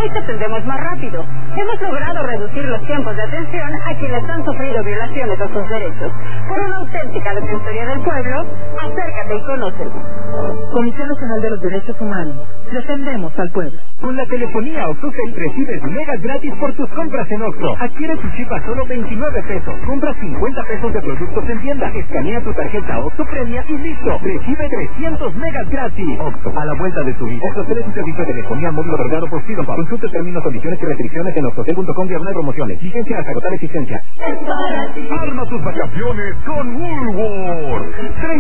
hoy te atendemos más rápido. Hemos logrado reducir los tiempos de atención a quienes han sufrido violaciones a sus derechos. Por una auténtica Defensoría del Pueblo, acércate y conócelo. Comisión Nacional de los Derechos Humanos. Defendemos al pueblo. Con la telefonía OXXO recibes megas gratis por tus compras en OXXO. Adquiere tu chip a solo 29 pesos. Compra 50 pesos de productos en tienda. Escanea tu tarjeta OXXO Premia y listo. Recibe 300 megas gratis. OXXO, a la vuelta de tu vida. OXXO es un servicio de telefonía móvil otorgado por Freedom. Consulte términos, condiciones y restricciones en oxxocel.com/promociones. Vigencia hasta agotar existencia. Arma tus vacaciones con Woolworth.